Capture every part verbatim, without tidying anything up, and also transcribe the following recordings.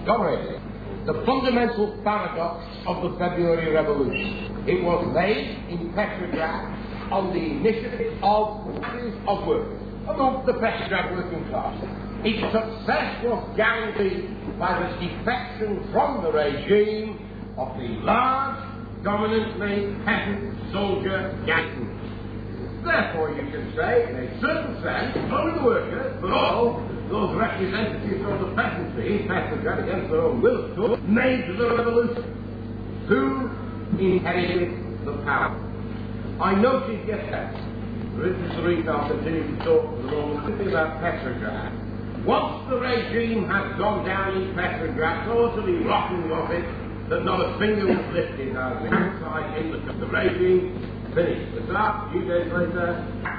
dominated the fundamental paradox of the February Revolution. It was made in Petrograd on the initiative of masses of workers, among the Petrograd working class. Its success was guaranteed by the defection from the regime of the large, dominantly peasant soldier garrison. Therefore, you can say, in a certain sense, not only the workers, but all those representatives of the peasantry in Petrograd, against their own will, of course, made the revolution. Who inherited the power? I noted yesterday, Richard Sarita, I'll continue to talk for the moment quickly about Petrograd. Once the regime had gone down in Petrograd, so utterly rotten was it, that not a finger was lifted as the outside in the, the regime finished. The start, a few days later,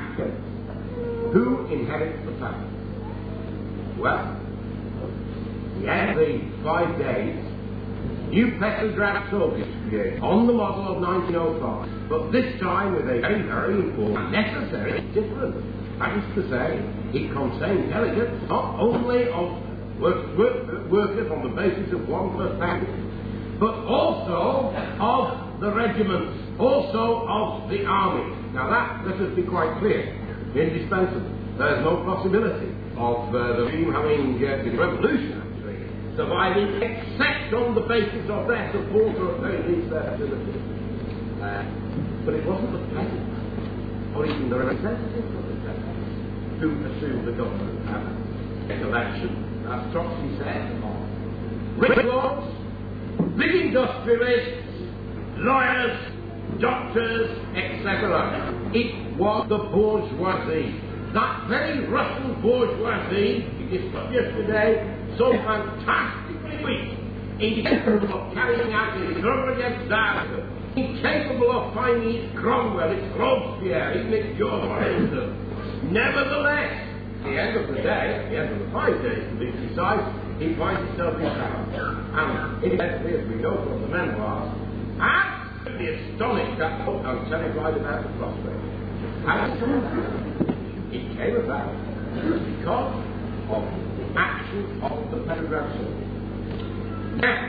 who inherits the power? Well, the end of the five days, new Petrograd Soviets created on the model of nineteen oh five, but this time with a very, very important, necessary difference. That is to say, it contained delegates not only of work, work, workers on the basis of one plus package, but also of the regiments, also of the army. Now that, let us be quite clear, indispensable. There is no possibility of uh, the regime having uh, the revolution actually surviving except on the basis of their support or at very least their ability. Uh, but it wasn't the peasants or even the representatives of the peasants who assumed the government power in election, as Trotsky said, of rich lords, big industrialists, lawyers, doctors, et cetera. It was the bourgeoisie. That very Russian bourgeoisie, we discussed yesterday, so fantastically weak, incapable of carrying out its struggle against Tsar, incapable of finding its Cromwell, its Robespierre, even its George Washington. Nevertheless, at the end of the day, at the end of the five days to be precise, he finds himself in power. And incidentally, as we know from the memoirs, absolutely astonished at and terrified about the prospect. And it came about because of the action of the Petrograd Soviets. Now,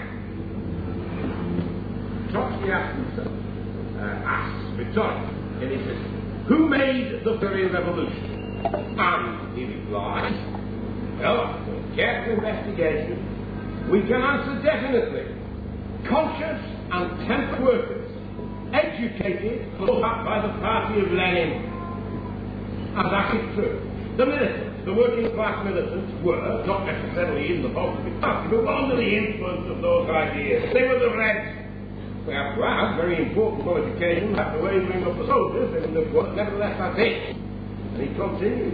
Trotsky asked himself, uh, asks rhetorically, and he says, who made the February Revolution? And he replies, well, after careful investigation, we can answer definitely. Conscious and tempered workers, educated by the party of Lenin. And that is true. The militants, the working class militants, were not necessarily in the Bolshevik party, but were under the influence of those ideas. They were the Reds. We have to add very important qualifications after wavering of the soldiers, and the work, nevertheless that's it. And he continues.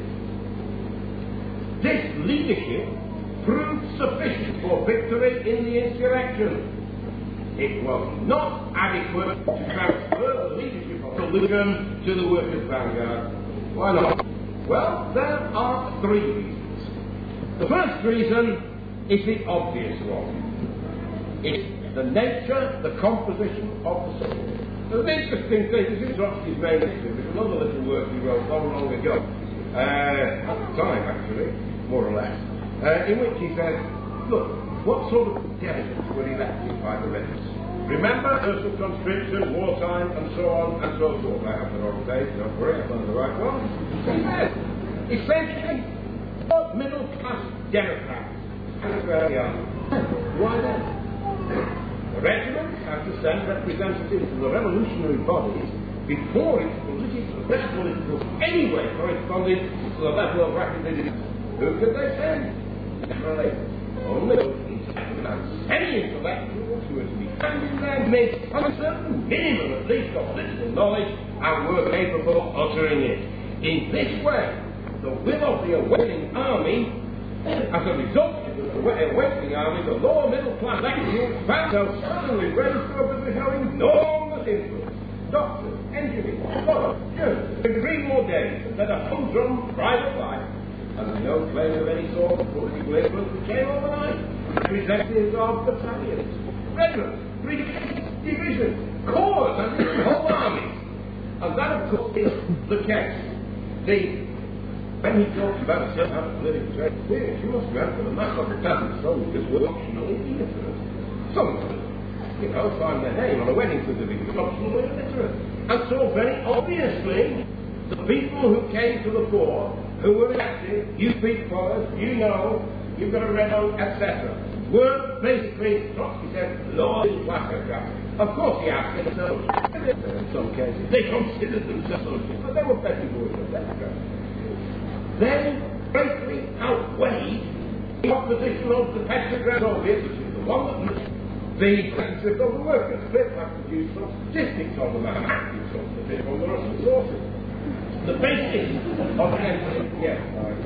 This leadership proved sufficient for victory in the insurrection. It was not adequate to transfer the leadership of the Legion to the workers' vanguard. Why not? Well, there are three reasons. The first reason is the obvious one. It's the nature, the composition of the soldiers. There's an interesting thing, this is Trotsky's main issue, there's another little work he wrote long, long ago, uh, at the time actually, more or less, uh, in which he says, look, what sort of delegates were elected by the Reds? Remember, social conscription, wartime, and so on and so forth. I have the wrong page, don't worry, I've done the right one. He says, essentially, what middle-class Democrats, and where they are. Why then? The regiment has to send representatives to the revolutionary bodies before its political, its political anyway corresponded to the level of representatives. Who could they send? Naturally, only those semi-intellectuals who are to be found in their midst on a certain minimum, at least, of political knowledge and were capable of uttering it. In this way, the will of the awakening army, as a result of the awakening army, the lower middle class electorate found themselves suddenly raised to a position of enormous influence. Doctors, engineers, scholars, journalists, in three more days, led a humdrum private life, and no claim of any sort of political influence became overnight. Representatives of battalions, regiments, brigades, divisions, corps, and the whole army. And that, of course, is the case. The When he talks about self-living experience, you must remember the mass of the peasant soldiers were optional in you know, sign their name on a wedding certificate. Absolutely illiterate. And so very obviously, the people who came to the fore, who were elected, you speak for us, you know, you've got a red oak, et cetera, were basically, Trotsky said, lower middle class aristocrats. Of course he asked themselves, in some cases, they considered themselves socialists, but they were petty boys of that kind. They greatly outweighed the opposition of the Petrograd Soviet, which is the one that was the friendship of the workers. Cliff has produced some statistics on them, and active some statistics on the Russian sources. The basis of the entry, yes,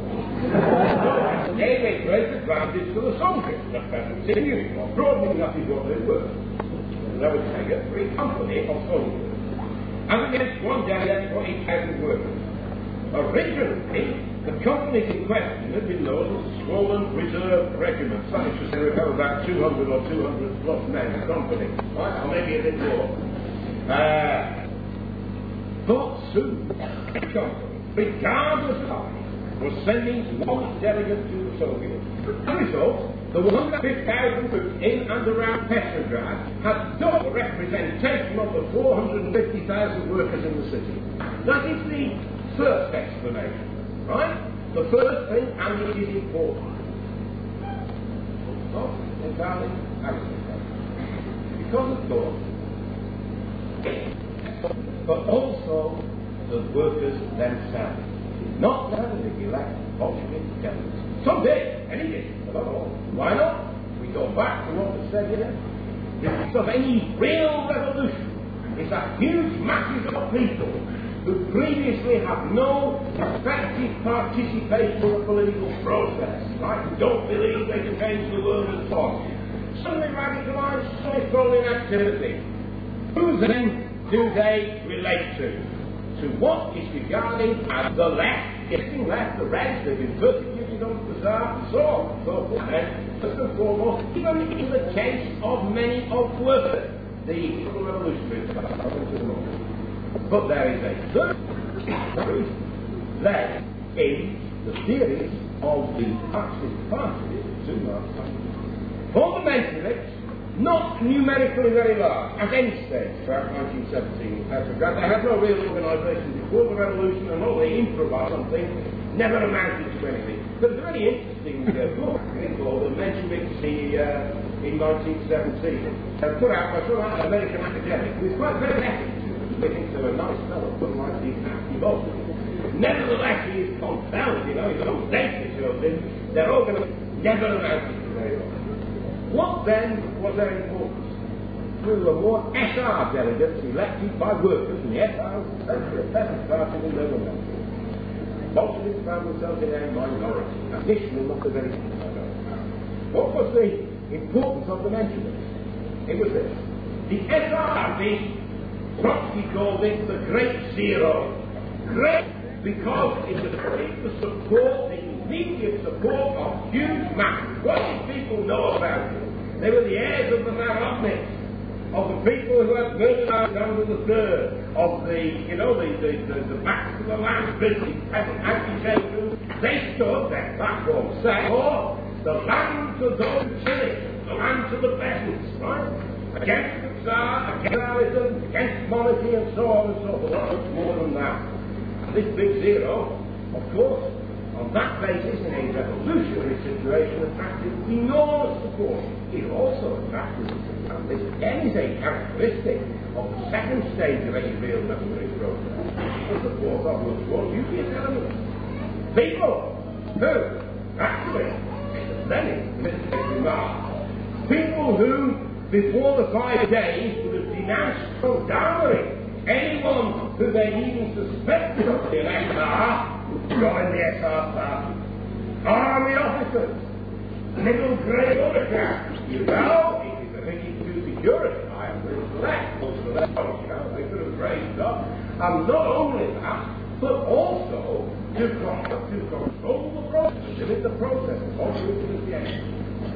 they gave great advantage to the Soviets, the peasants in uniform. Broadly, that is what they were. That would take a free company of soldiers, and against one delegate for each thousand workers. Originally, the companies in question had been known as swollen reserve regiments. That is to say, we have about two hundred or two hundred plus men a company, right? Or maybe a bit more. Uh, but soon, the company, regardless of how, was sending one delegate to the Soviets. As a result, the one hundred fifty thousand troops in and around Petrograd had double representation of the four hundred fifty thousand workers in the city. That is the first explanation, right? The first thing, and it is important. Not entirely aristocratic. Because of course, but also the workers themselves. Not necessarily elect Bolshevik delegates. Some did, any did, but not all. Why not? We go back to what was said here. The cause of any real revolution is that huge masses of people who previously have no effective participation in the political process, right, who don't believe they can change the world and so on, suddenly radicalised, suddenly thrown in activity. Who then do they relate to? To what is regarded as the left, getting left, the rest, they've been persecuted under the Tsar, and so on and so forth. And first and foremost, even in the case of many of workers, the revolutionaries, but there is a third truth left in the theories of the Marxist parties, two Marxist fundamentalists, not numerically very large at any stage throughout nineteen seventeen in Petrograd. They had no real organisation before the revolution, and all they improvised on things never amounted to anything. But it's a very interesting uh, book called The Mensheviki uh, in nineteen seventeen, uh, put out by some American academic who is quite very ethical. They think they're a nice fellow, but like these nasty bolsheviks. Nevertheless, he is confounded, you know, his own data shows him. They're all going to never amounted to very much. What then was their importance? There were more S R delegates elected by workers in the S R Central Peasant Party than there were men. Bolsheviks found themselves in a minority, initially not a very big minority. What was the importance of the Mensheviks? It was this. The S R Party, Trotsky called it the Great Zero. Great because it was free to support the immediate support of huge masses. What did people know about it? They were the heirs of the Narodniks, of the people who had murdered Alexander the Third, of the, you know, the, the, the, the backs of the land business, peasant agitators. They stood, their platform said, oh, the land to those who kill it, the land to the peasants, right? Against the Tsar, against Stalinism, against monarchy, and so on and so forth. Much more than that. And this big zero, of course, on that basis, in a revolutionary situation, attracted enormous support. It also attracted, and this again is a characteristic of the second stage of any real revolutionary process, the support of what's called dubious elements. People who, actually, Lenin, remark, people who, before the five days, would have denounced gendarmerie, anyone who they even suspected of the S R, join the S R party. Army officers, middle grade bureaucrats, you know, it is a thing to security. I am very select, most of them, you know, they could have raised up. And not only that, but also to, to control the process, to limit the process, all the way to the end.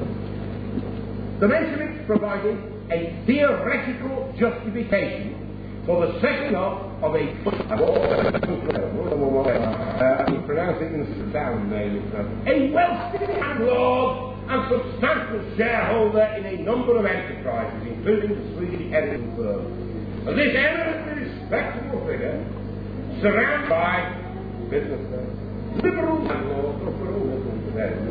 The Mensheviks provided a theoretical justification for the setting up of a uh, I'm pronouncing the sound name a wealthy landlord and substantial shareholder in a number of enterprises, including the Swedish Ericsson firm. And this eminently respectable figure, surrounded by businessmen, liberal landlords, not for all liberals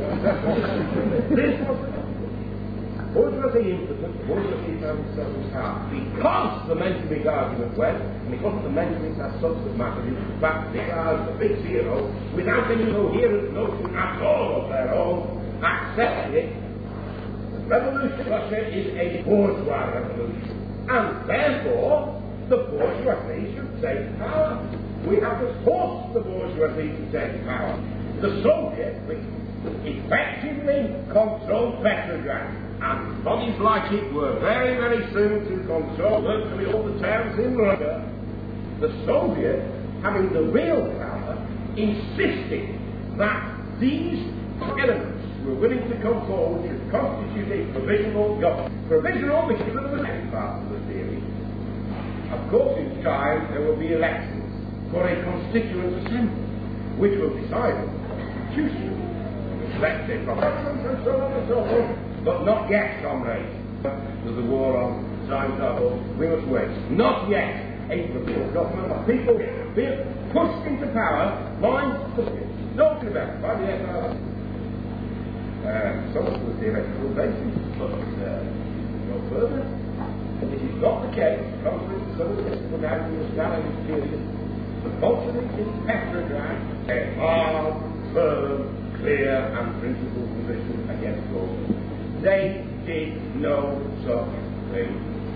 today. This was bourgeoisie impotent, bourgeoisie found themselves out. Because the Menschlich argument went, and because the Menschlichs as substance matter is in fact they are the big zero, without any coherent notion at all of their own, accepted it. The revolution in Russia is a bourgeois revolution. And therefore, the bourgeoisie should take power. We have to force the bourgeoisie to take power. The Soviets, which effectively controlled Petrograd, and bodies like it were very, very soon to control virtually all the towns in Russia, the Soviets, having the real power, insisted that these elements were willing to come forward to constitute a provisional government. Provisional because of the second part of the theory. Of course, in time there will be elections for a constituent assembly, which will decide on the constitution, elect a parliament and so on and so forth. But not yet, comrades. There's a war on time travel. We must wait. Not yet. A provisional government of people being pushed into power by the not about by the F R A. Uh, some of the theoretical basis, but uh, no further. This is not the case. Contrary to some of the mystical narrative of Stalin's period, the Bolsheviks in Petrograd a hard, firm, clear, and principled position against Bolsheviks. They did no such thing.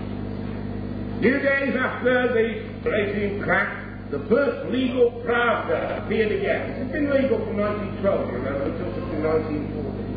Few days after the regime cracked, the first legal Pravda appeared again. It's been legal from nineteen twelve, you remember, until nineteen forty.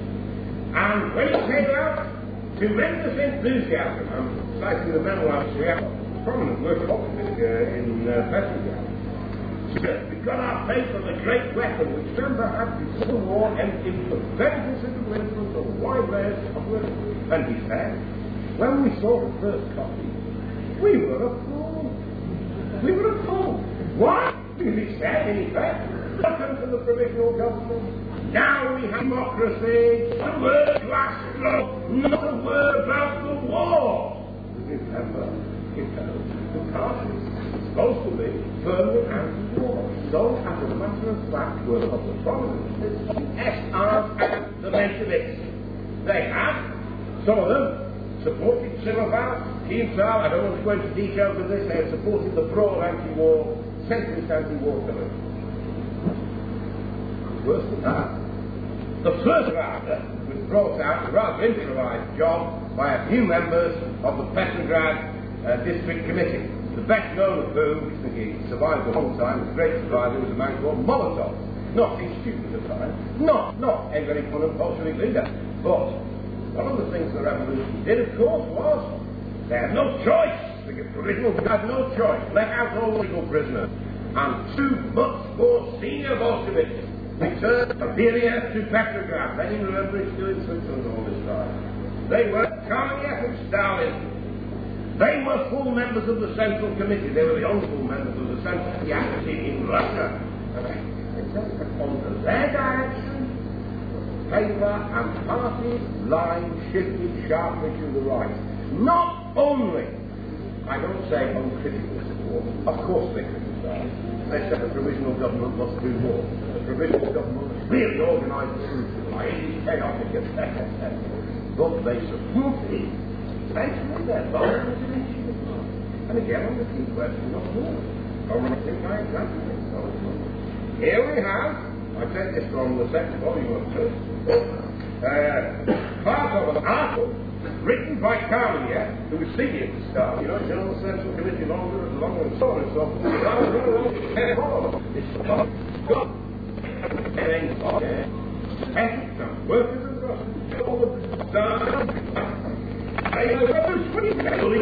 And when it came out, tremendous enthusiasm. I'm citing the memoirs we have prominent work of uh, in uh, Petrograd. We've got our faith on the great weapon which remember had the Civil War and in the very considerable influence of wide layers of work. And he said, when we saw the first copy, we were appalled. We were appalled. Why? Because he said, in effect, welcome to the provisional government. Now we have democracy. A word to ask for, not a word about the war. Remember, you know, the party supposed to be firmly anti-war. So, as a matter of fact, were of the prominent the S Rs and the Mensheviks. They have, some of them, supported Simovals, Kienzal, I don't want to go into details of this, they have supported the broad anti-war, centrist anti-war government. Worse than that, the first round was brought out, a rather improvised job, by a few members of the Petrograd uh, District Committee. The best known of whom, he survived a long time, the great survivor was a man called Molotov. Not a student at the time, not, not a very prominent Bolshevik leader. But one of the things the revolution did, of course, was they had no choice. The provisional had no choice. Let out all legal prisoners. And two much more senior Bolsheviks returned from Beria to Petrograd. Many remember it's still in Switzerland all this time. They were Kamenev and Stalin. They were full members of the Central Committee. They were the only full members of the Central Committee in Russia. Under their direction, paper and party line shifted sharply to the right. Not only, I don't say uncritical support, of course they criticised. They said the provisional government must do more. The provisional government must really organise the troops. Why it is chaotic, et cetera, et cetera. But they supported eventually their violent initiative. And again on the key question of war. Or I think I exaggerate. Here we have, I take this from the second volume of this, uh, part of an article written by Kamenev, who was senior to Stalin. You know, he's been on the Central Committee longer and longer and so on and so on. It's God. God. Peasants and workers and Russians. All the done. I know what was pretty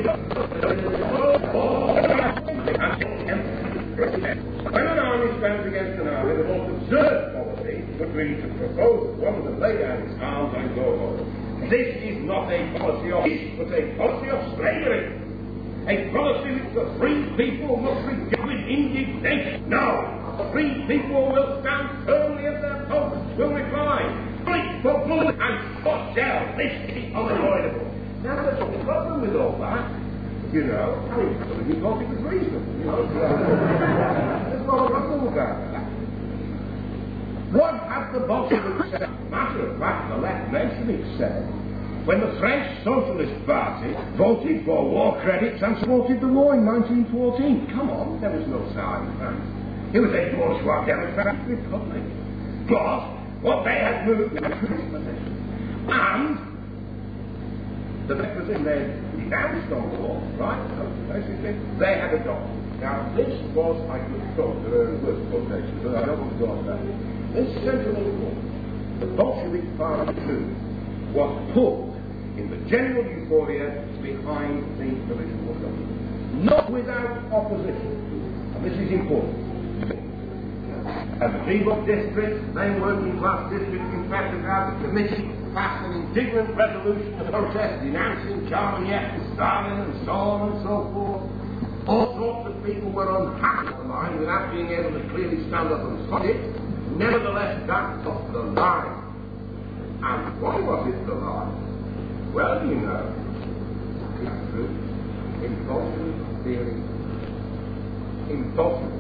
When an army stands against an army, the most absurd policy would be to propose that one of them lay down his arms and go home. This is not a policy of peace, but a policy of slavery. A policy which the free people must reject with indignation. No, free people will stand firmly at their posts, will reply, fight for blood and What shall this is unavoidable. Now, there's a problem with all that. You know, I mean, somebody thought it was reasonable. You know, there's not a problem with that. What have the Bolsheviks said? Matter of fact, the left Mensheviks said, when the French Socialist Party voted for war credits and supported the war in nineteen fourteen. Come on, there was no Tsar in France. It was a bourgeois democratic republic. But what they had moved was position. And the position they denounced on the war, right? So basically, they had adopted. Now, this was, I could talk, there are worse quotations, but I don't want to go on that. This central reform, the Bolshevik Party too, was pulled in the general euphoria behind the provisional government. Not without opposition. And this is important. And the Bebop district, main working class district in Petrograd, the committee passed an indignant resolution to protest denouncing Charoyev and Stalin and so on and so forth. All sorts of people were unhappy with the line without being able to clearly stand up and fight it. Nevertheless, that was the line. And why was it the line? Well, you know, it's true. Impulsive theory. Impulsive.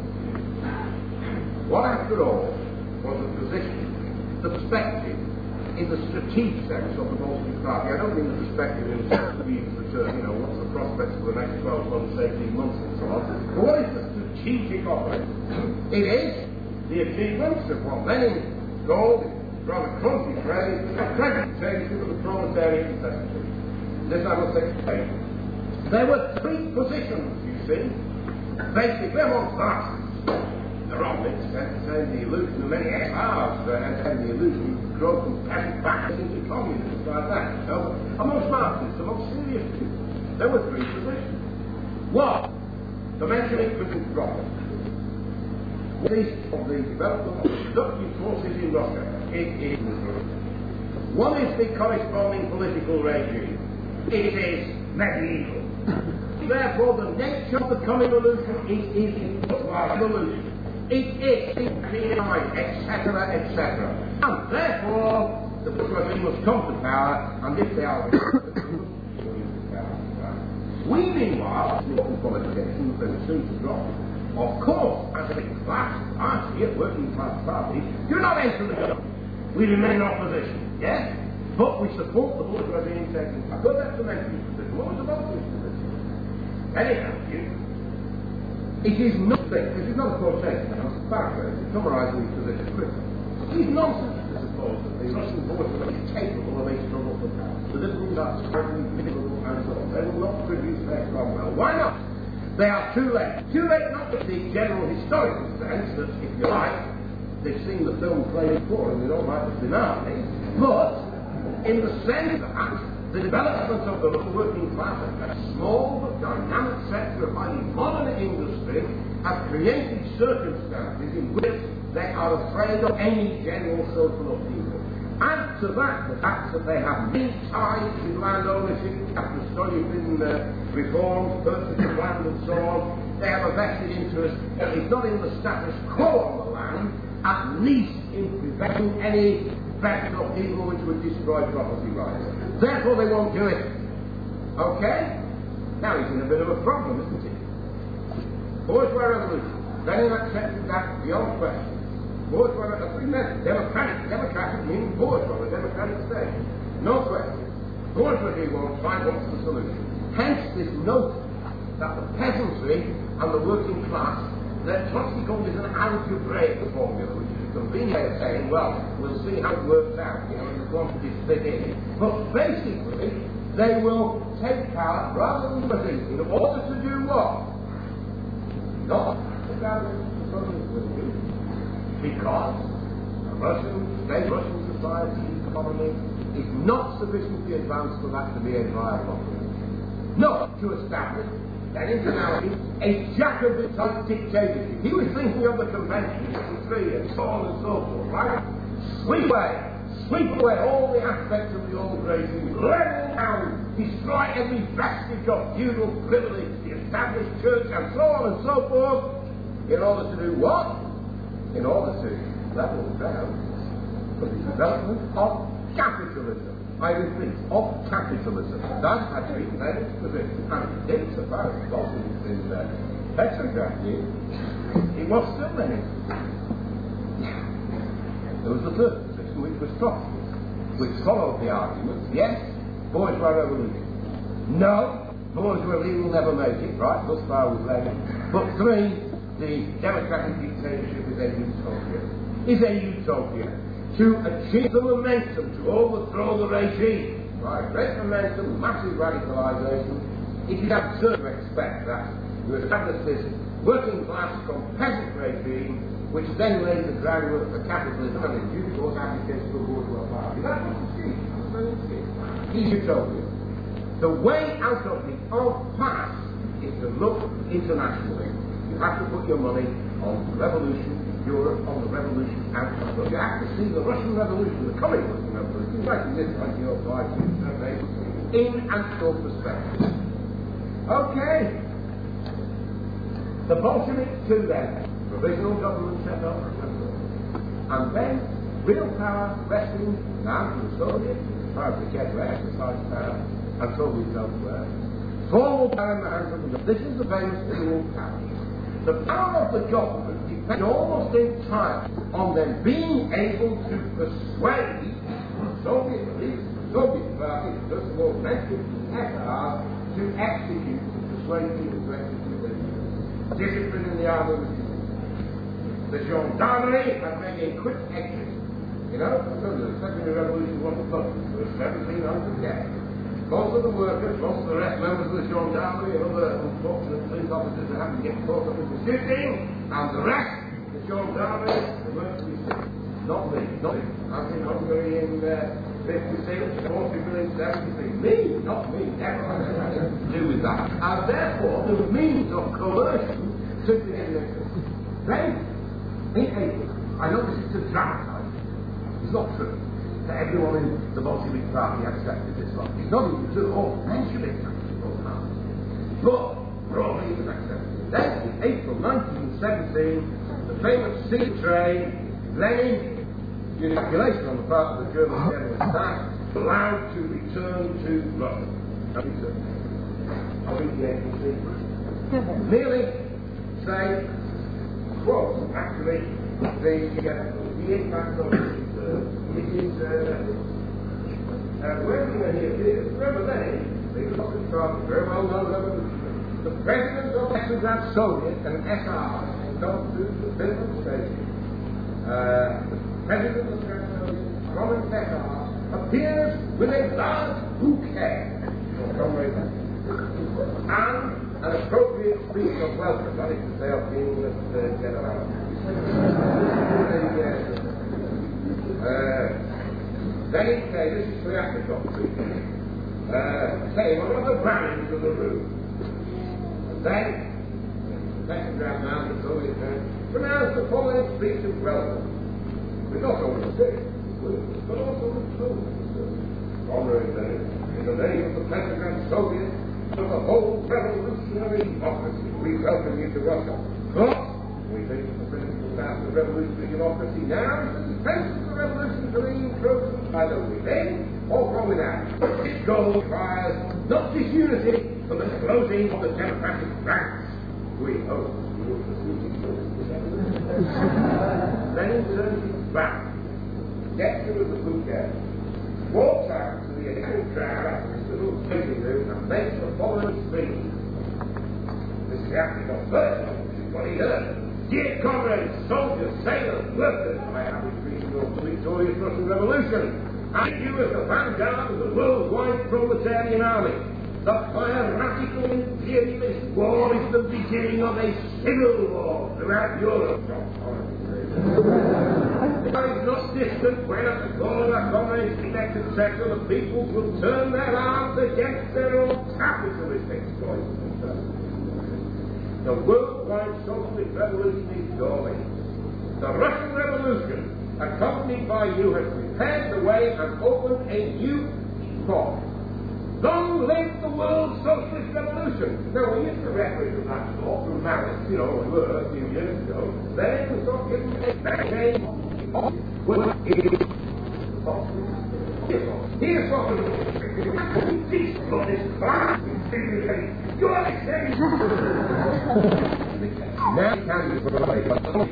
What, after all, was the position, the perspective, in the strategic sense of the Bolshevik Party? I don't mean the perspective in the sense of the return, you know, what's the prospects for the next twelve months, eighteen months, and so on. But what is the strategic of it? It is the achievements of what Lenin called, in rather clumsy phrase, a presentation of the proletariat necessity. This I must explain. There were three positions, you see, basically amongst Marxists. The Roberts entertained the illusion of many S Rs, uh, entertained the illusion of growth from peasant back into communists like that. So, amongst Marxists, amongst serious people, there were three positions. One, the Menshevik position Roberts. These of the development of the productive forces in Russia. It is one is the corresponding political regime. It is medieval. Therefore, the nature of the coming revolution is, is revolution. It is inclined, et cetera, et cetera. And therefore, the bourgeoisie must come to power, and if they are we, meanwhile, local qualifications, they were soon to drop. Of course, as a class party, a working class party, do not enter the government. We remain in opposition, yes? But we support the bourgeoisie in taking power. But that's the Menshevik position. What was the Bolshevik position? Anyhow, it is nothing, this is not a quotation, it's a paraphrase, it's summarising his position quickly. It is nonsense to suppose that the Russian bourgeoisie is capable of a struggle for power. The liberals are strongly miserable and so on. They will not produce their Cromwell. Why not? They are too late. Too late not in the general historical sense that, if you like, they've seen the film played before and they don't like the finale, but in the sense that the development of the working class, a small but dynamic sector of highly modern industry, has created circumstances in which they are afraid of any general social upheaval. Add to that the fact that they have many ties with land ownership, after studying in uh, reforms, purchase of land and so on. They have a vested interest, if not in the status quo on the land, at least in preventing any vested upheaval which would destroy property rights. Therefore, they won't do it. Okay? Now he's in a bit of a problem, isn't he? Bourgeois revolution. Lenin accepted that beyond question. Bourgeois revolution. Democratic. Democratic means bourgeois, a democratic state. No question. Bourgeoisie won't find what's the solution. Hence this note that the peasantry and the working class, that Trotsky called this an algebraic formula, which is a convenient way of saying, well, we'll see how it works out, you know, the quantities fit in. But basically, they will take power rather than resist in order to do what? Not establish the Soviet Union, because the Russian state, Russian society, economy is not sufficiently advanced for that to be a viable option. Not to establish that internationally a Jacobin-type dictatorship. He was thinking of the convention, three and so on and so forth, right? Sweep away, sweep away all the aspects of the old regime, level down, destroy every vestige of feudal privilege, the established church, and so on and so forth, in order to do what? In order to level down for the development of capitalism. Iron Prince of capitalism. That had to be named to this. And it so far as Bolsheviks in uh, Petrograd knew, it was still Lenin. There was the third position, which was Trotsky, which followed the arguments, yes, bourgeois revolution. No, bourgeoisie will never make it, right, thus far with Lenin. But three, the democratic dictatorship is a utopia. Is a utopia. To achieve the momentum, to overthrow the regime, right, great momentum, massive radicalisation, it is absurd to expect that you establish this working class from peasant regime, which then lays the groundwork for capitalism and in due course abdicates to a bourgeois party. That's what you see. That's what you see. It's utopia. The way out of the impasse is to look internationally. You have to put your money on the revolution in Europe, on the revolution out of Russia. You have to see the Russian Revolution, the coming Russian Revolution, like this twenty or five, in actual perspective. Okay. The Bolsheviks too then. Provisional government set up, and then real power resting now to the Soviets, as far as they get to exercise power, and Soviets elsewhere. Formal power in the hands of the government. This is the famous dual power. The power of the government depends almost entirely on them being able to persuade the Soviet leaders, the Soviet party, first of all, mentioned the S R, to execute, to persuade people to execute their leaders. Discipline in the army was the gendarmerie are making quick exit. You know, the Secondary Revolution wasn't close. There was seventeen hundred dead. Most of the workers, most of the rest members of the gendarmerie and other unfortunate police officers who happened to get caught up in the shooting, and the rest, the gendarmerie, they weren't to be seen. Not me, not me. I've been Hungary in uh, fifty-six, forty-three, seventy-three. Me, not me. Never had anything to do with that. And therefore, the means of coercion simply didn't exist. Then, in April, I know this is to dramatise. It's not true that everyone in the Bolshevik party accepted this law. It's not even true. All Mensheviks actually voted out. But broadly it was accepted. Then, in April nineteen seventeen, the famous sea train, Lenin, due to calculation on the part of the German General Staff, allowed to return to Russia. I'll read the April secret. Merely say, quote, actually, the, uh, the impact of it, uh, it is, uh, uh, when he appears, remember then, the Russian Party, very well known revolution, the president of Petrograd Soviet and S R come to the Finland station. Uh, the president of the Soviet, Roman S R, appears with a large bouquet of comrades and an appropriate speech of welcome, that is to say, of being with the general. uh, then he says, this is the apricot speech, uh, saying, what are the brownies of the room? And then, the Petrograd man, the Soviet man, pronounced the following speech of welcome, but not only the six, but also the two. Honoring Lenin, in the name of the Petrograd Soviet, of the whole revolutionary democracy, we welcome you to Russia. But we think the principal task of revolutionary democracy now is to dispense the revolutionary encroachment either within or from without. Its goal requires not disunity, but the closing of the democratic ranks. We hope you will pursue these goals. Lenin turns his back, gets rid of the bouquet, walks out to the initial crowd after his little waiting room and makes the following speech. This is actually not personal, this is what he heard. Dear comrades, soldiers, sailors, workers, I have greeted you of the victorious Russian Revolution. I you as the vanguard of the worldwide proletarian army. The piratical imperialist war is the beginning of a civil war throughout Europe. It is not distant when at the call of our comrades, elected sector, the peoples will turn their arms against their own capitalist exploits. The worldwide socialist revolution is dawning. The Russian Revolution, accompanied by you, has prepared the way and opened a new epoch. Long live the world socialist revolution! Now, we used to reference to that thought from Malice, you know, we were a few years ago. Then we thought it was a Here's what the this blood is black. You understand? Now can you provide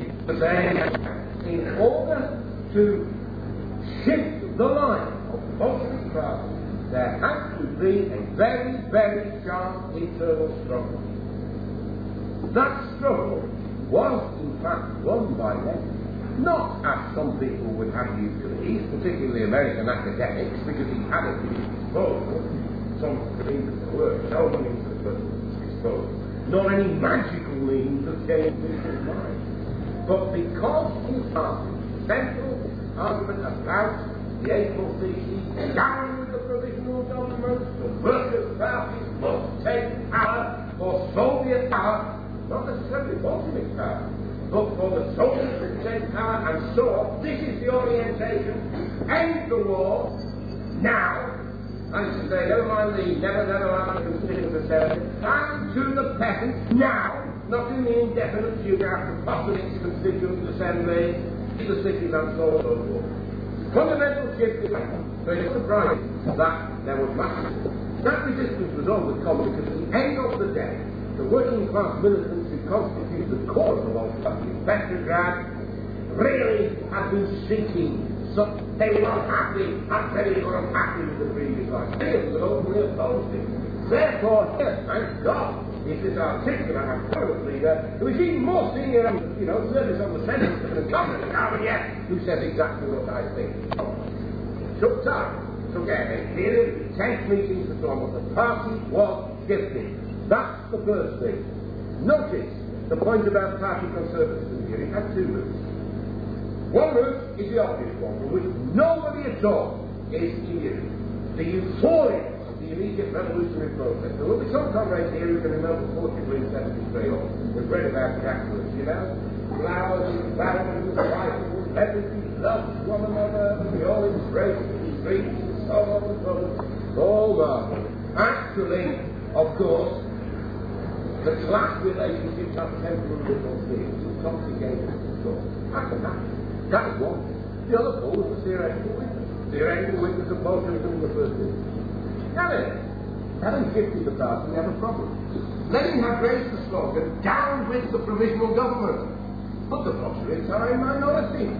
in order to shift the line of Bolshevik power, there has to be a very, very sharp internal struggle. That struggle was, in fact, won by Lenin. Not as some people would have you believe, particularly American academics, because he had at his disposal some things that were so many to his disposal, nor any magical means of changing people's minds. But because his party, central argument about the April thesis, down with the provisional government, the Workers' Party must take power for Soviet power, not necessarily Bolshevik power, but for the Soviets to take power, and so on. This is the orientation. End the war now. And to say, never mind the never, never mind the constitution of the service, and to the peasants now, not in the indefinite future after Postonics, Constituent Assembly, the cities, and so on and so forth. Fundamental shift is so it's surprising that there was massive. That resistance was overcome because at the end of the day, the working class militants who constitute the core of the Bolshevik in Petrograd really had been seeking. So they were unhappy, and they were unhappy with the previous life. They were openly opposed it. Therefore, here, thank God, is this articulate and current leader who is even more senior than, you know, service on the Senate than the Communist Party yet, who says exactly what I think. It took time to get a period of intense meetings and so on, but the party was shifting. That's the first thing. Notice the point about party conservatism here. It had two routes. One route is the obvious one, from which nobody at all is immune. The euphoria of the immediate revolutionary process. There will be some comrades here who can remember Portugal in seventy-three, or we've read about the afterwards, you know? Flowers and flowers and rifles, everything loves one another, we all embrace the streets and so on and so on. All marvelous. Actually, of course, the class relationships have temporary little things, complicated and so on. That's a matter. That is one. The other four was the theoretical witness. Theoretical witness of Bolshevism in the first instance. Now then, having shifted the party, we have a problem. Lenin had raised the slogan, down with the provisional government. But the Bolsheviks are a minority.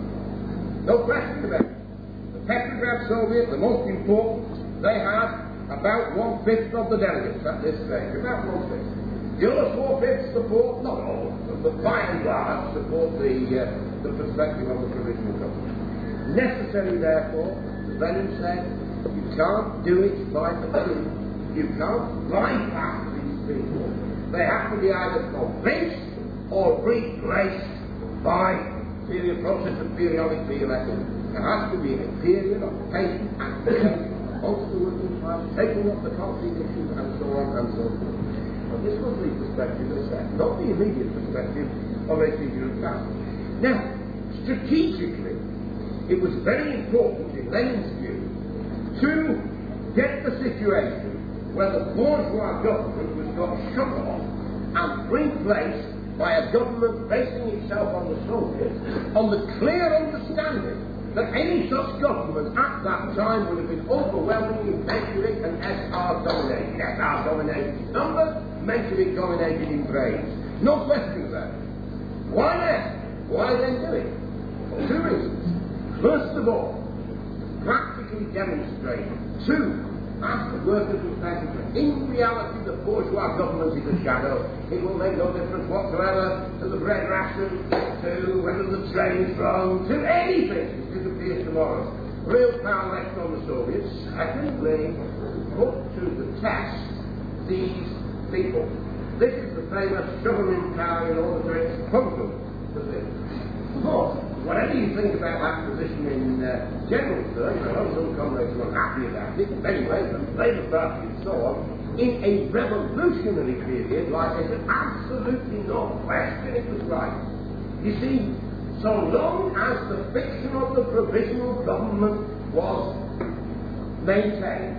No question about it. The Petrograd Soviet, the most important, they had about one-fifth of the delegates at this stage. About one-fifth. The other four-fifths support, not all of them, but by and large support the, uh, the perspective of the provisional government. Necessary, therefore, as Lenin said, you can't do it by the coup. You can't bypass these people. They have to be either convinced or replaced by the process of periodic re-election. There has to be a period of patient activity amongst the working class, taking up the concrete issues, and so on and so forth. This was the perspective of set, not the immediate perspective of a figure of power. Now, strategically, it was very important in Lenin's view to get the situation where the bourgeois government was got shut off and replaced by a government basing itself on the Soviets, on the clear understanding that any such government at that time would have been overwhelmingly Bolshevik and S R dominated. S R dominated in numbers, Bolshevik dominated in brains. No question about it. Why then? Why then do it? For two reasons. First of all, practically demonstrate. Two, ask the workers and peasants. In reality, the bourgeois government is a shadow. It will make no difference whatsoever to the bread ration, to whether the train's wrong, to anything. Disappears tomorrow. Real power left on the Soviets. Secondly, put to the test these people. This is the famous sovereign power in all the great puzzle position. But whatever you think about that position in uh, general terms, I know some comrades are unhappy about it, in many ways, and Labour Party and so on, in a revolutionary period like this, absolutely no question it was right. You see, so long as the fiction of the provisional government was maintained,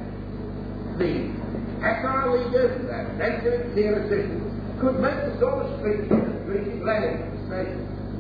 the S R leaders, their Bolshevik theoreticians, could make the sort of speech that greeted Lenin and say,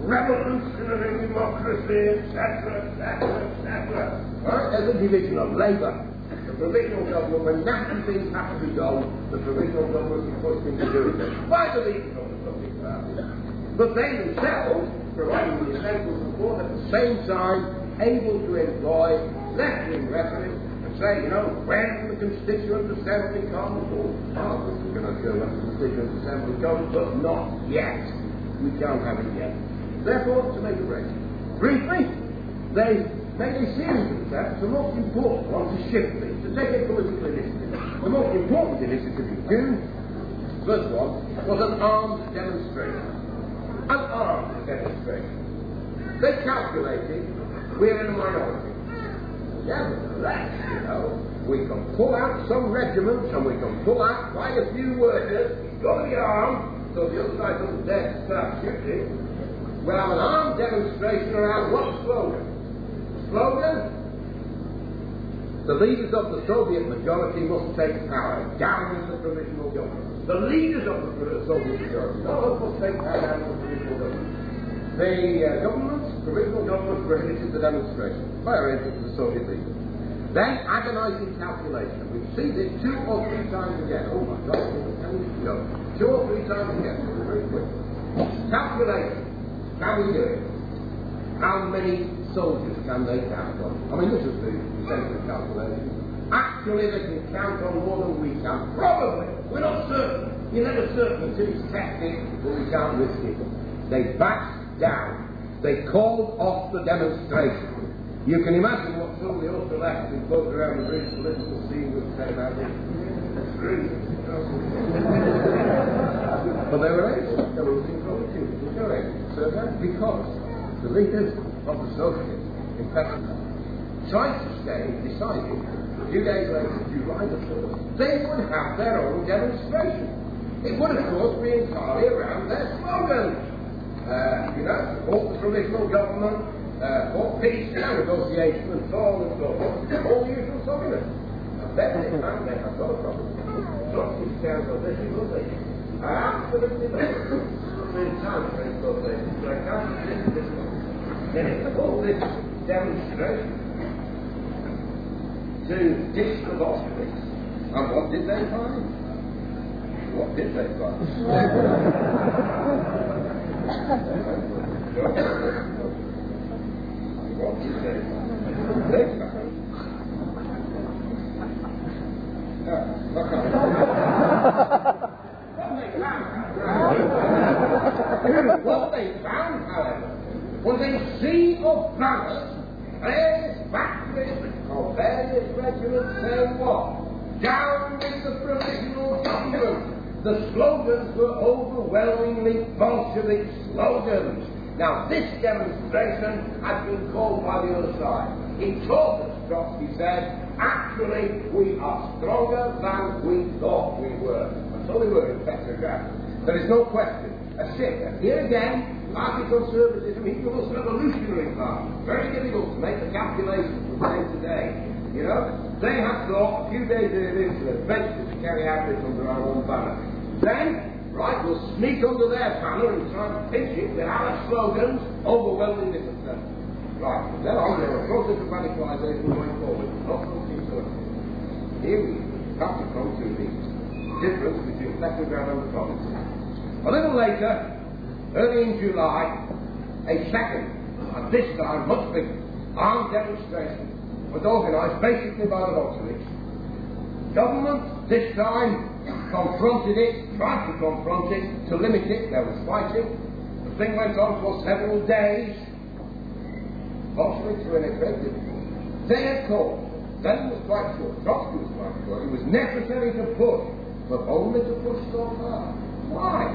revolutionary democracy, et cetera, et cetera, et cetera. Right? There's a division of labour. The provisional government, when nasty things have to be done, the provisional government is pushed into doing it. By the leaders of the subject party. But they themselves, providing the essential support, at the same time, able to employ left-wing rhetoric and say, you know, when the Constituent Assembly comes, or oh, we're going to go when the Constituent Assembly comes, but not yet. We can't have it yet. Therefore, to make a break. Briefly, they made a series of attempts, the most important one to shift things, to take a political initiative. The most important initiative in June, first one, was an armed demonstration. An armed demonstration. They calculated we're in a minority. Nevertheless, you know, we can pull out some regiments and we can pull out quite a few workers. It's got to be armed, so the other side doesn't dare to start shooting. We'll have an armed demonstration around what slogan? Slogan? The leaders of the Soviet majority must take power down in the provisional government. The leaders of the Soviet majority, not us, must take power down in the provisional government. The uh, government, provisional government, prohibited the demonstration by arrangement to the Soviet leaders. Then agonising calculation. We see this two or three times again. Oh my God, ten minutes ago. Two or three times again. Very quick. Calculation. Can we do it? How many soldiers can they count on? I mean, this is the essential calculation. Actually, they can count on more than we can. Probably. We're not certain. You're never certain until it's tested, but we can't risk it. They backed down. They called off the demonstration. You can imagine what some of the ultra left who float around the British political scene would say about this. But they were able. They were losing opportunities. They were able to serve them because the leaders of the Socialists in Petrograd tried to stay, decided, a few days later, July the first, they would have their own demonstration. It would, of course, be entirely around their slogan. Uh, you know, support the provisional government, uh, for peace and negotiation and so on and so forth, all the usual arguments. And then they found they have got a problem. Trotsky stands on this, will they? I absolutely know. In time for negotiation, so I can't this this one. Then it's all this demonstration to dish the Bolsheviks. And what did they find? What did they find? What did they find? They found. Yeah, okay. What they found, however, was a sea of banners, various factories of various regiments saying what? Down with the provisional government. The slogans were overwhelmingly Bolshevik slogans. Now, this demonstration had been called by the other side. He told us, Trotsky said, actually, we are stronger than we thought we were. And so we were in Petrograd. There is no question. A shift. And here again, party conservatism equals revolutionary party. Very difficult to make the calculations from day to day. You know, they had thought a few days earlier to adventure to carry out this under our own banner. Then, right, we'll sneak under their banner and try and pitch it with our slogans, overwhelming this and that. Right, from then on, there were process of radicalisation going forward, not something sort of. Here we have to come to the difference between Petrograd and the provinces. A little later, early in July, a second, and this time much bigger, armed demonstration was organised basically by the Bolsheviks. Government, this time, confronted it, tried to confront it, to limit it. There was fighting. The thing went on for several days. Bolsheviks were in a great difficulty. They had called. Lenin was quite sure, Trotsky was quite sure, it was necessary to push, but only to push so far. Why?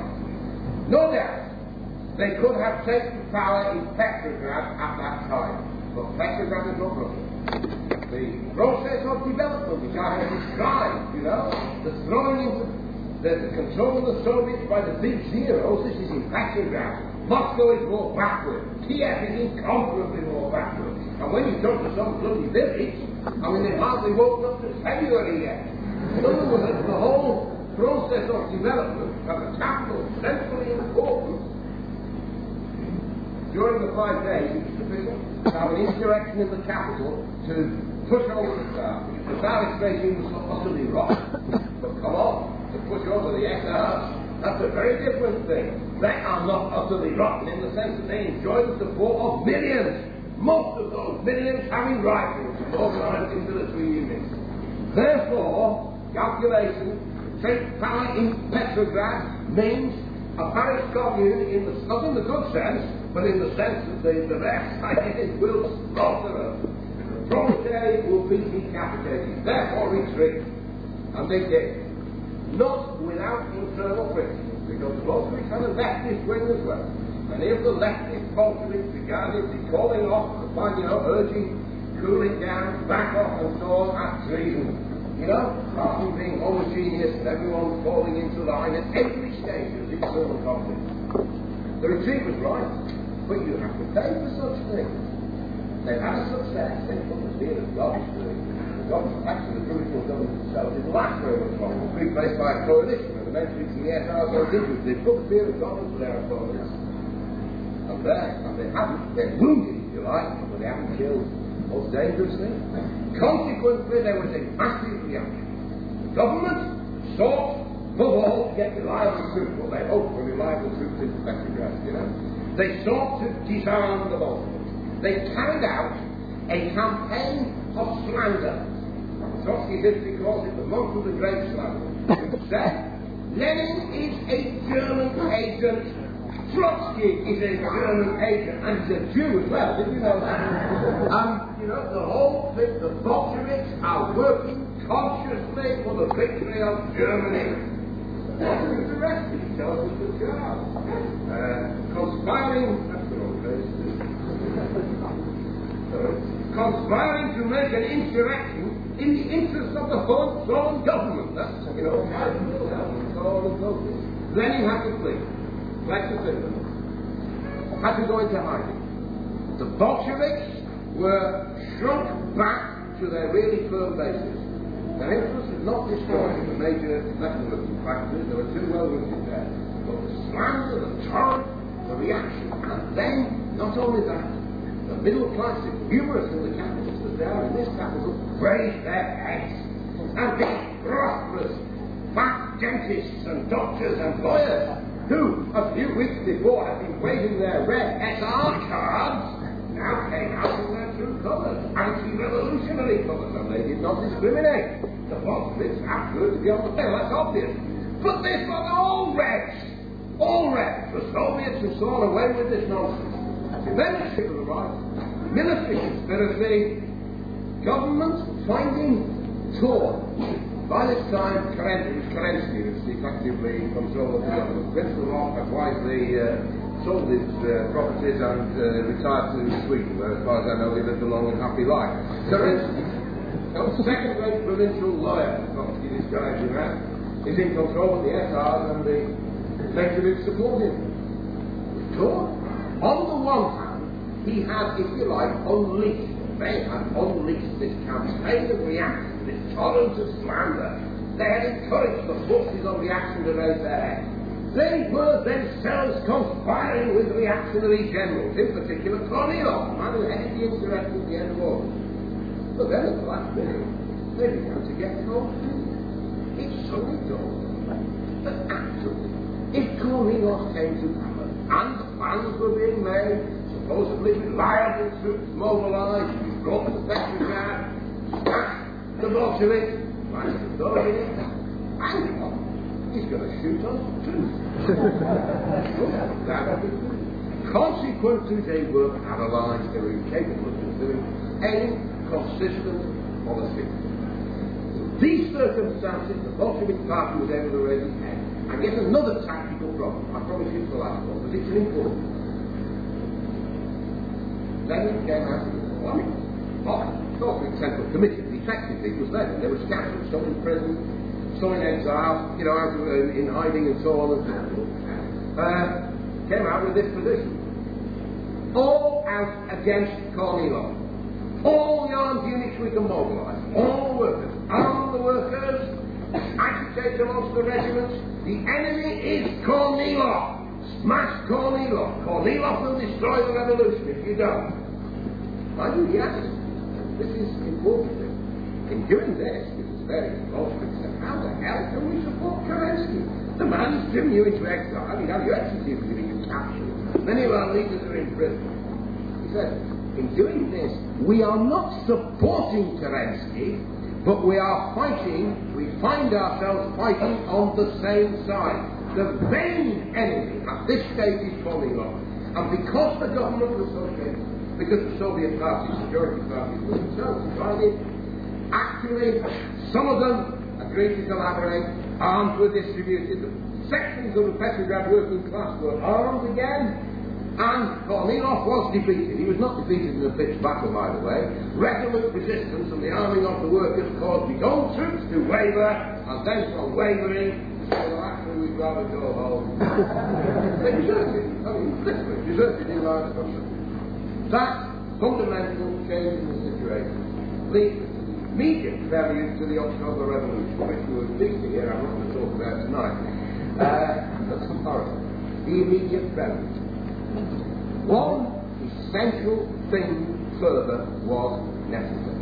No doubt, they could have taken power in Petrograd at that time, but Petrograd is not Russia. The process of development, which I have described, you know, the throwing into the, the control of the Soviets by the big zeros, this is in Petrograd. Moscow is more backward. Kiev is incomparably more backward. And when you come to some bloody village, I mean, they hardly woke up to February yet. In other words, the whole process of development of the capital, centrally important, during the five days, it was sufficient to have an insurrection in the capital to push over the Tsar. The Tsarist regime was utterly rotten. But come on, to push over the S Rs, that's a very different thing. They are not utterly rotten in the sense that they enjoy the support of millions. Most of those millions having rifles and organised in military units. Therefore, calculation, take power in Petrograd means a Paris commune in the, not in the good sense, but in the sense that the, the rest, I think, will slaughter us. The proletariat will be decapitated, therefore retreat. And they did. Not without internal friction, because the Bolsheviks had a leftist wing as well. Many of the leftist Bolsheviks regarded the calling off, the finding out, urging, cooling down, back off and so on as treason. You know, Martin being homogeneous and everyone falling into line at every stage of the internal conflict. The retreat was right, but you have to pay for such things. They had a success, they put the fear of God to it. The government, actually the provisional government itself, is the last where it was wrong. It was replaced by a coalition, and the Mensheviks and the S Rs all did was they put the fear of God into their opponents. And there, and they haven't, they're wounded, if you like, but they haven't killed. Most dangerous thing. Consequently, there was a massive reaction. The government sought, above all, to get reliable troops, well, they hoped for reliable troops into Petrograd, you know. They sought to disarm the Bolsheviks. They carried out a campaign of slander. Trotsky history calls it the month of the great slander. It said, Lenin is a German agent. Trotsky is a German agent, and he's a Jew as well, did you know that? And, you know, the whole thing, the Bolsheviks are working consciously for the victory of Germany. Bolsheviks arrested, he tells us the charge. Uh, conspiring, that's the wrong place. Conspiring to make an insurrection in the interest of the Hohenzollern government. That's, you know, then he had to flee. Like the Finland, had to go into hiding. The Bolsheviks were shrunk back to their really firm bases. Their influence was not destroyed in the major metalworking factories, they were too well rooted there. But the slander, the torrent, the reaction, and then, not only that, the middle class, numerous in the capitals that they are in this capital, raised their heads. And these prosperous, fat dentists and doctors and lawyers, who, a few weeks before, had been waving their red S R cards, now came out in their true colours, anti-revolutionary colours, and they did not discriminate. The Bolsheviks afterwards to be on the tail, that's obvious. But this was all Reds, all Reds, the Soviets and so on, away with this nonsense. Membership of the right, military conspiracy, government finding torn. By this time, Kerensky, it was Kerensky who was effectively in control of the government. Prince Roth had wisely uh, sold his uh, properties and uh, retired to Sweden, where, as far as I know, he lived a long and happy life. Kerensky, the second-rate provincial lawyer, Trotsky, this guy who had, is in control of the S Rs and the Mensheviks support him. Torn. On the one hand, he had, if you like, unleashed, they had unleashed this campaign of reaction, this torrent of slander. They had encouraged the forces of reaction to raise their heads. They were themselves conspiring with reactionary generals, in particular Kornilov, the man who headed the insurrection at the end of August. But then at the last minute, they began to get cold feet. It suddenly dawned that actually, if Kornilov came to power, and the plans were being made, supposedly reliable troops mobilized, brought to Petrograd, smashed the Bolsheviks, like the Soviets, hang on, he's going to shoot us too. Consequently, they were paralyzed, they were incapable of pursuing any consistent policy. In these circumstances, the Bolshevik party was able to raise its head. And yet another tactical problem. I promise you it's the last one, but it's an important one. Lenin came out of the war. I mean, the Bolshevik Central Committee, effectively, was Lenin. They were scattered, some in prison, some in exile, you know, out of, uh, in hiding and so on and so forth. Uh, came out with this position. All out against Kornilov. All the armed units we can mobilise. All the workers. Arm the workers. Agitate amongst the regiments. The enemy is Kornilov. Smash Kornilov. Kornilov will destroy the revolution if you don't. Mind you, yes, this is important. In doing this, this is very important. How the hell can we support Kerensky? The man's driven you into exile. He'd have you executed if he was captured. Many of our leaders are in prison. He said, in doing this, we are not supporting Kerensky, but we are fighting, we find ourselves fighting on the same side. The main enemy at this stage is Kornilov. And because the government was so shaken, because the Soviet parties, majority parties, were themselves divided, actually, some of them agreed to collaborate, arms were distributed, sections of the Petrograd working class were armed again, and Kornilov was defeated. He was not defeated in a pitched battle, by the way. Resolute resistance and the arming of the workers caused his own troops to waver, and then from wavering, so well, actually we'd rather go home. They deserted. I mean, literally, deserted in large numbers. That fundamental change in the situation leads to the immediate prelude to the October Revolution, which we were pleased to hear. I'm not going to talk about tonight, uh, but tomorrow. The immediate prelude. One essential thing further was necessary.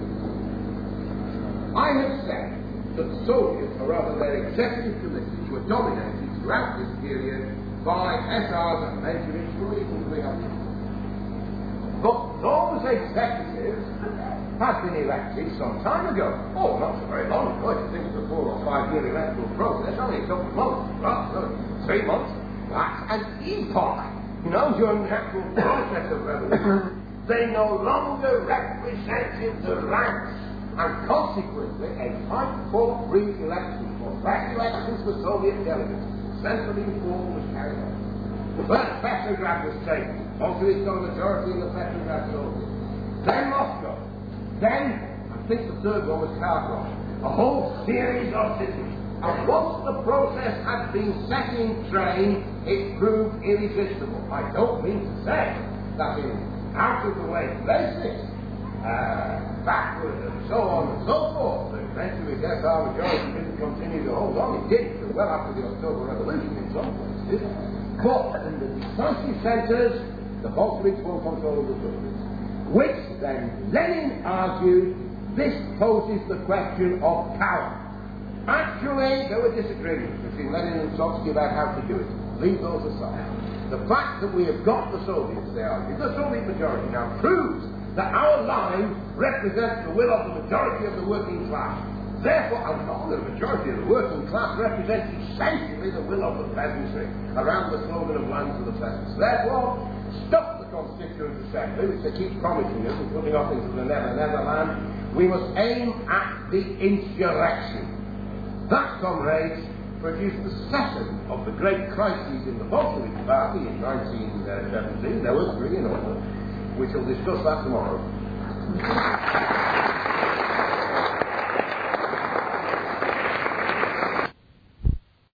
I have said that the Soviets, or rather their executive committees, were dominated throughout this period by S Rs and Mensheviks for reasons we have to. But those executives had been elected some time ago. Oh, not so very long ago. If you think of the four or five year electoral process, only a couple of months, well, three months. That's an epoch. You know, during the actual process of revolution, they no longer represented the ranks, and consequently, a fight for free elections, for fresh elections for Soviet delegates, centrally important was carried on. First, Petrograd was taken. Bolsheviks got a majority in the Petrograd Soviet. Then Moscow. Then, I think the third one was Kharkov. A whole series of cities. And once the process had been set in train, it proved irresistible. I don't mean to say that in out-of-the-way places, uh, backward and so on and so forth, the Menshevik S R majority didn't continue to hold on. It did until well after the October Revolution in some places. But in the decisive centres, the Bolsheviks won control of the Soviets. Which then Lenin argued, this poses the question of power. Actually, there were disagreements between Lenin and Trotsky about how to do it. Leave those aside. The fact that we have got the Soviets, they argue, the Soviet majority now proves that our line represents the will of the majority of the working class. Therefore, and not the majority of the working class represents essentially the will of the peasantry, around the slogan of land to the peasants. Therefore, stop the Constituent Assembly, which they keep promising us and putting off into the never, never land. We must aim at the insurrection. That, comrades, produced the second of the great crises in the Bolshevik Party in nineteen seventeen. There were three in all, which we'll discuss that tomorrow.